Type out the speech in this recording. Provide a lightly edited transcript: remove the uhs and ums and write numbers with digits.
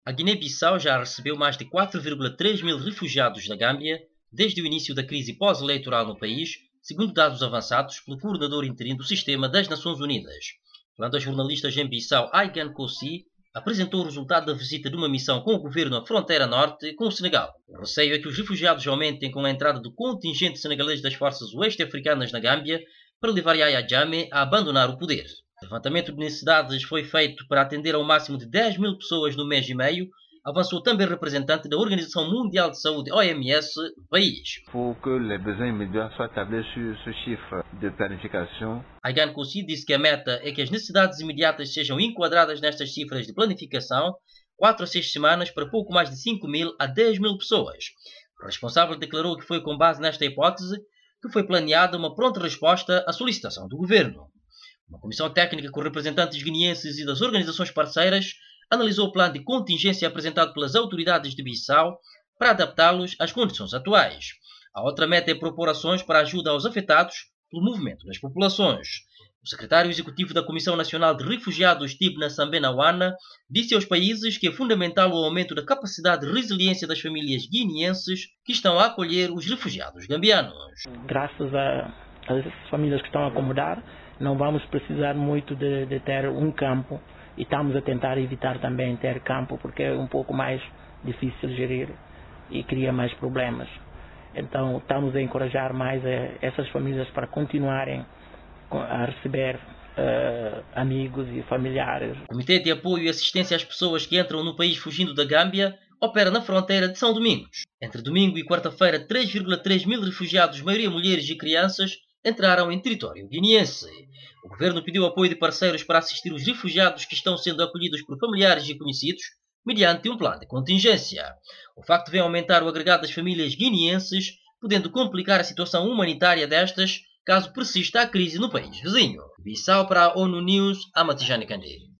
A Guiné-Bissau já recebeu mais de 4,3 mil refugiados da Gâmbia desde o início da crise pós-eleitoral no país, segundo dados avançados pelo coordenador interino do Sistema das Nações Unidas. Falando a jornalistas em Bissau, Aigan Koussi apresentou o resultado da visita de uma missão com o governo à fronteira norte com o Senegal. O receio é que os refugiados aumentem com a entrada do contingente senegalês das forças oeste-africanas na Gâmbia para levar Yahya Jammeh a abandonar o poder. O levantamento de necessidades foi feito para atender ao máximo de 10 mil pessoas no mês e meio, avançou também representante da Organização Mundial de Saúde, OMS, no país. Pour que les besoins immédiats soient tablés sur ce chiffre de planification. Aigan Koussi disse que a meta é que as necessidades imediatas sejam enquadradas nestas cifras de planificação, 4 a 6 semanas para pouco mais de 5 mil a 10 mil pessoas. O responsável declarou que foi com base nesta hipótese que foi planeada uma pronta resposta à solicitação do governo. Uma comissão técnica com representantes guineenses e das organizações parceiras analisou o plano de contingência apresentado pelas autoridades de Bissau para adaptá-los às condições atuais. A outra meta é propor ações para ajuda aos afetados pelo movimento das populações. O secretário executivo da Comissão Nacional de Refugiados, Tibna Sambena-Wana, disse aos países que é fundamental o aumento da capacidade de resiliência das famílias guineenses que estão a acolher os refugiados gambianos. Graças às famílias que estão a acomodar, não vamos precisar muito de ter um campo, e estamos a tentar evitar também ter campo porque é um pouco mais difícil de gerir e cria mais problemas. Então estamos a encorajar mais essas famílias para continuarem a receber amigos e familiares. O Comitê de Apoio e Assistência às Pessoas que entram no país fugindo da Gâmbia opera na fronteira de São Domingos. Entre domingo e quarta-feira, 3,3 mil refugiados, maioria mulheres e crianças, entraram em território guineense. O governo pediu apoio de parceiros para assistir os refugiados que estão sendo acolhidos por familiares e conhecidos, mediante um plano de contingência. O facto vem aumentar o agregado das famílias guineenses, podendo complicar a situação humanitária destas, caso persista a crise no país vizinho. Bissau para a ONU News, Amatijane Kandé.